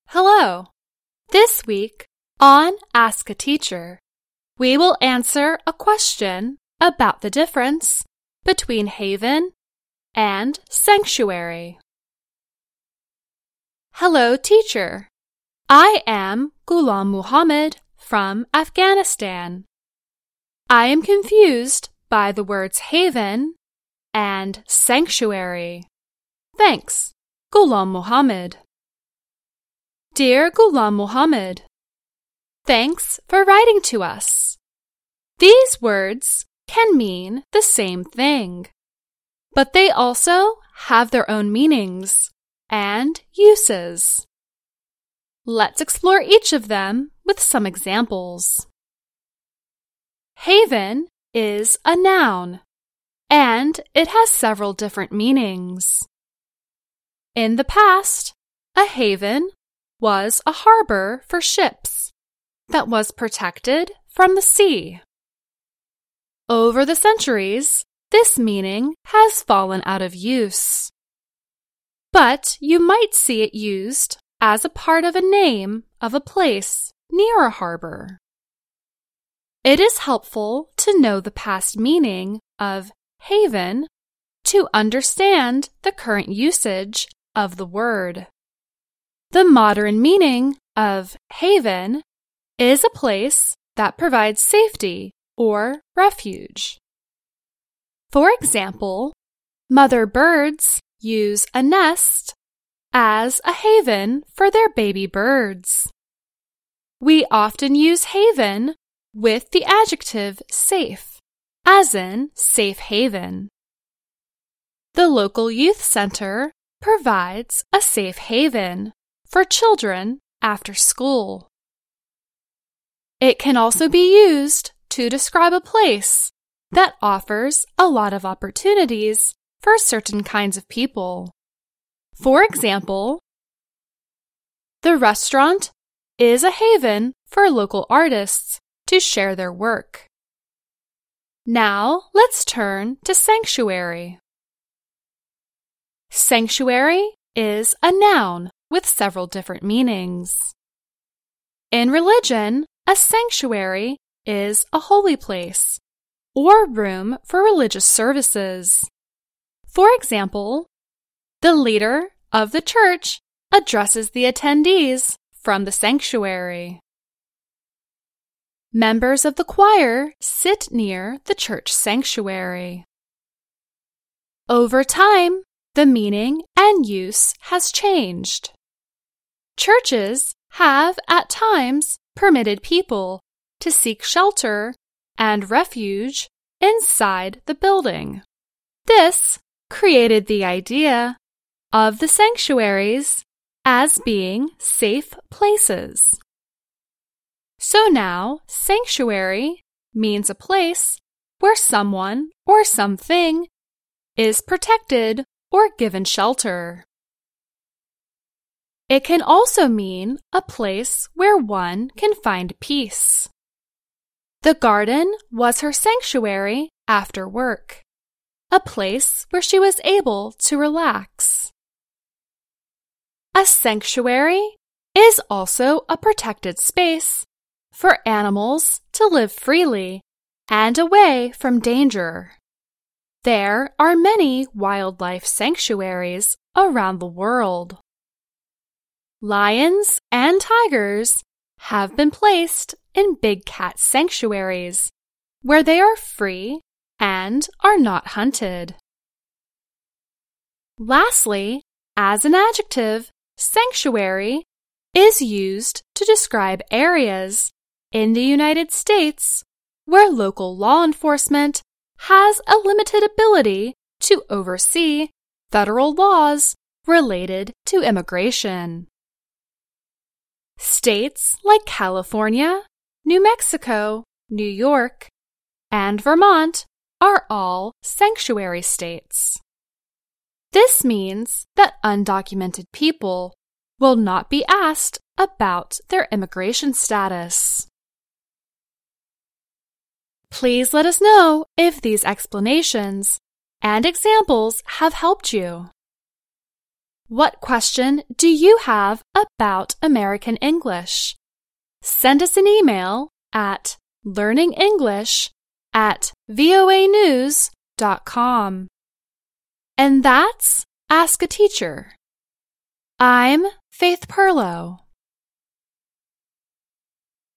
Hello! This week on Ask a Teacher, we will answer a question about the difference between haven and sanctuary. Hello, teacher. I am Ghulam Muhammad from Afghanistan. I am confused by the words haven and sanctuary. Thanks, Ghulam Muhammad. Dear Ghulam Muhammad, thanks for writing to us. These words can mean the same thing, but they also have their own meanings and uses. Let's explore each of them with some examples. Haven is a noun, and it has several different meanings. In the past, a haven was a harbor for ships that was protected from the sea. Over the centuries, this meaning has fallen out of use. But you might see it used as a part of a name of a place near a harbor. It is helpful to know the past meaning of haven to understand the current usage of the word. The modern meaning of haven is a place that provides safety or refuge. For example, mother birds use a nest as a haven for their baby birds. We often use haven with the adjective safe, as in safe haven. The local youth center provides a safe haven for children after school. It can also be used to describe a place that offers a lot of opportunities for certain kinds of people. For example, the restaurant is a haven for local artists to share their work. Now let's turn to sanctuary. Sanctuary is a noun with several different meanings. In religion, a sanctuary is a holy place or room for religious services. For example, the leader of the church addresses the attendees from the sanctuary. Members of the choir sit near the church sanctuary. Over time, the meaning and use has changed. Churches have at times permitted people to seek shelter and refuge inside the building. This created the idea of the sanctuaries as being safe places. So now, sanctuary means a place where someone or something is protected or given shelter. It can also mean a place where one can find peace. The garden was her sanctuary after work, a place where she was able to relax. A sanctuary is also a protected space for animals to live freely and away from danger. There are many wildlife sanctuaries around the world. Lions and tigers have been placed in big cat sanctuaries where they are free and are not hunted. Lastly, as an adjective, sanctuary is used to describe areas in the United States where local law enforcement has a limited ability to oversee federal laws related to immigration. States like California, New Mexico, New York, and Vermont are all sanctuary states. This means that undocumented people will not be asked about their immigration status. Please let us know if these explanations and examples have helped you. What question do you have about American English? Send us an email at learningenglish@voanews.com. And that's Ask a Teacher. I'm Faith Perlow.